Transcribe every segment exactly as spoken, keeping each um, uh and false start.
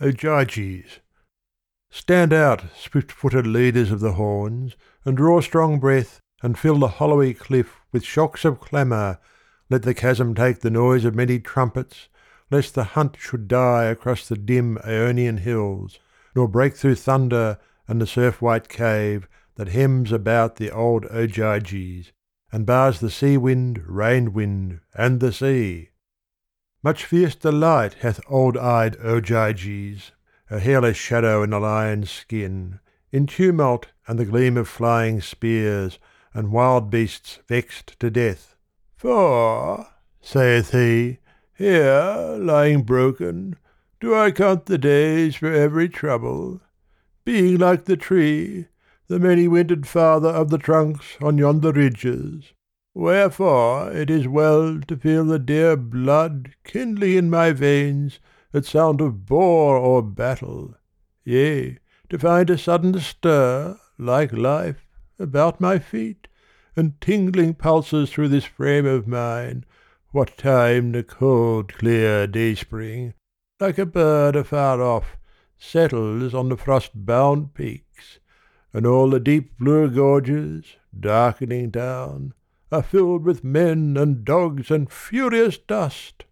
Ogyges. Stand out, swift-footed leaders of the horns, and draw strong breath, and fill the hollowy cliff with shocks of clamour. Let the chasm take the noise of many trumpets, lest the hunt should die across the dim Aeonian hills, nor break through thunder and the surf-white cave that hems about the old Ogyges, and bars the sea-wind, rain-wind, and the sea. Much fierce delight hath old-eyed Ogyges, a hairless shadow in the lion's skin, in tumult and the gleam of flying spears, and wild beasts vexed to death. For, saith he, here, lying broken, do I count the days for every trouble, being like the tree, the many-wintered father of the trunks on yonder ridges. Wherefore it is well to feel the dear blood kindling in my veins at sound of boar or battle, yea, to find a sudden stir, like life, about my feet, and tingling pulses through this frame of mine, what time the cold clear dayspring, like a bird afar off, settles on the frost-bound peaks, and all the deep blue gorges, darkening down, are filled with men and dogs and furious dust.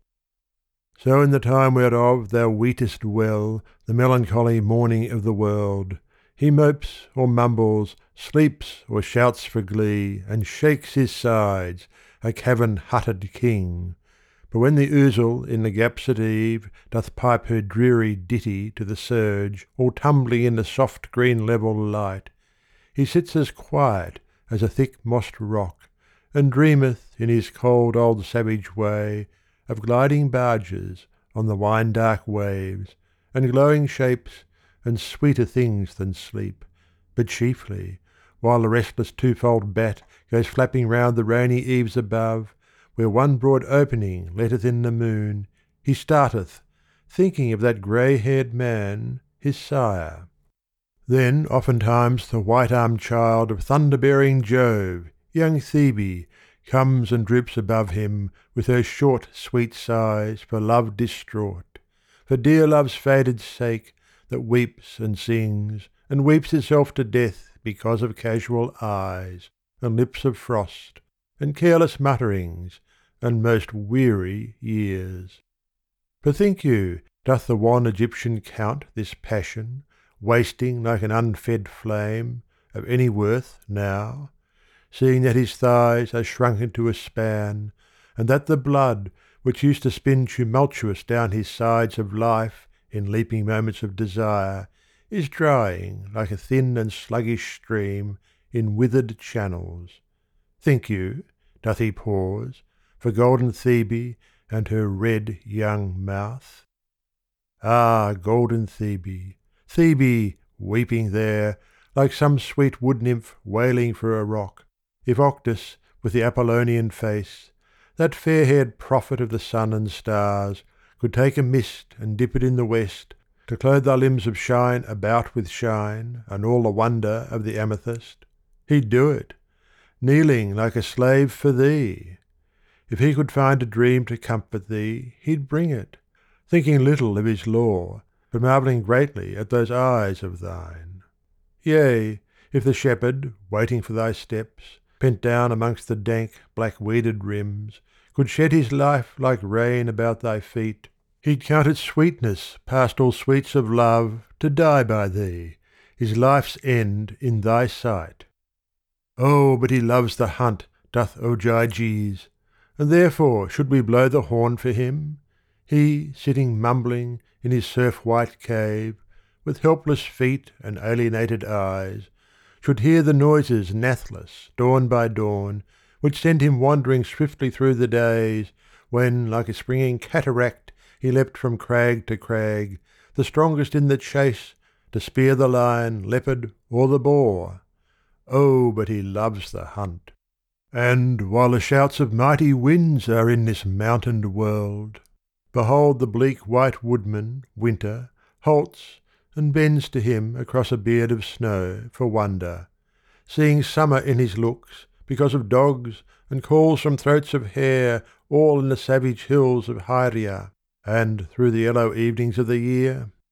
So in the time whereof thou weetest well the melancholy mourning of the world, he mopes or mumbles, sleeps or shouts for glee, and shakes his sides, a cavern-hutted king. But when the ouzel in the gaps at eve doth pipe her dreary ditty to the surge, all tumbling in the soft green level light, he sits as quiet as a thick mossed rock, and dreameth in his cold old savage way of gliding barges on the wine-dark waves, and glowing shapes, and sweeter things than sleep, but chiefly, while the restless twofold bat goes flapping round the rainy eaves above, where one broad opening letteth in the moon, he starteth, thinking of that grey-haired man, his sire. Then oftentimes the white-armed child of thunder-bearing Jove, young Thebe, comes and droops above him with her short sweet sighs for love distraught, for dear love's faded sake, that weeps and sings, and weeps itself to death because of casual eyes, and lips of frost, and careless mutterings, and most weary years. For think you, doth the wan Egyptian count this passion, wasting like an unfed flame, of any worth now, seeing that his thighs are shrunken to a span, and that the blood, which used to spin tumultuous down his sides of life in leaping moments of desire, is drying like a thin and sluggish stream in withered channels? Think you, doth he pause, for golden Thebe and her red young mouth? Ah, golden Thebe, Thebe, weeping there, like some sweet wood-nymph wailing for a rock, if Octis, with the Apollonian face, that fair-haired prophet of the sun and stars, could take a mist and dip it in the west, to clothe thy limbs of shine about with shine, and all the wonder of the amethyst, he'd do it, kneeling like a slave for thee. If he could find a dream to comfort thee, he'd bring it, thinking little of his law, but marvelling greatly at those eyes of thine. Yea, if the shepherd, waiting for thy steps, pent down amongst the dank, black-weeded rims, could shed his life like rain about thy feet, he'd count it sweetness past all sweets of love to die by thee, his life's end in thy sight. Oh, but he loves the hunt, doth Ogyges, and therefore should we blow the horn for him, he sitting mumbling in his surf-white cave, with helpless feet and alienated eyes, should hear the noises nathless, dawn by dawn, which send him wandering swiftly through the days, when, like a springing cataract, he leapt from crag to crag, the strongest in the chase, to spear the lion, leopard, or the boar. Oh, but he loves the hunt. And while the shouts of mighty winds are in this mountained world, behold the bleak white woodman, winter, halts and bends to him across a beard of snow for wonder, seeing summer in his looks because of dogs and calls from throats of hair all in the savage hills of Hyria, and through the yellow evenings of the year,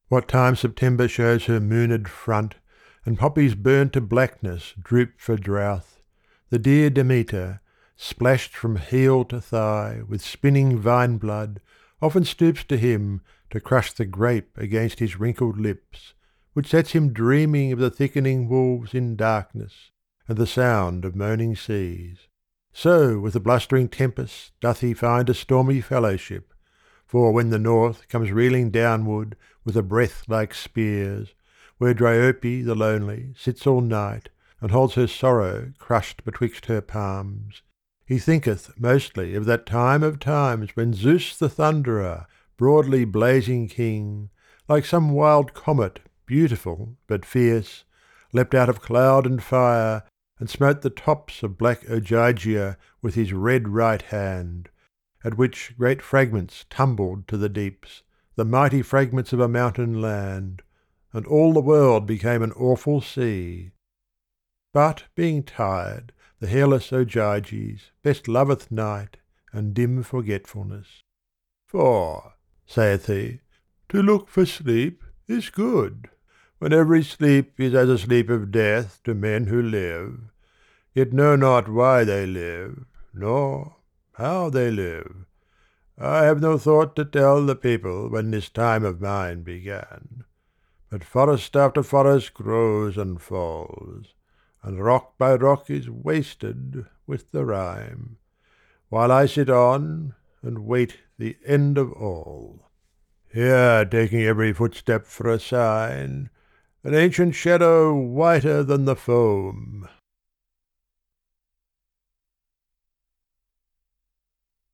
What time September shows her mooned front, and poppies burnt to blackness droop for drouth, the dear Demeter, splashed from heel to thigh with spinning vine blood, often stoops to him to crush the grape against his wrinkled lips, which sets him dreaming of the thickening wolves in darkness, and the sound of moaning seas. So with the blustering tempest doth he find a stormy fellowship, for when the north comes reeling downward with a breath like spears, where Dryope the lonely sits all night and holds her sorrow crushed betwixt her palms, he thinketh mostly of that time of times when Zeus the thunderer, broadly blazing king, like some wild comet, beautiful but fierce, leapt out of cloud and fire and smote the tops of black Ogygia with his red right hand, at which great fragments tumbled to the deeps, the mighty fragments of a mountain land, and all the world became an awful sea. But being tired, the hairless Ogyges best loveth night and dim forgetfulness. For, saith he, to look for sleep is good, when every sleep is as a sleep of death to men who live, yet know not why they live, nor how they live. I have no thought to tell the people when this time of mine began, but forest after forest grows and falls, and rock by rock is wasted with the rime, while I sit on and wait the end of all. Here, taking every footstep for a sign, an ancient shadow whiter than the foam,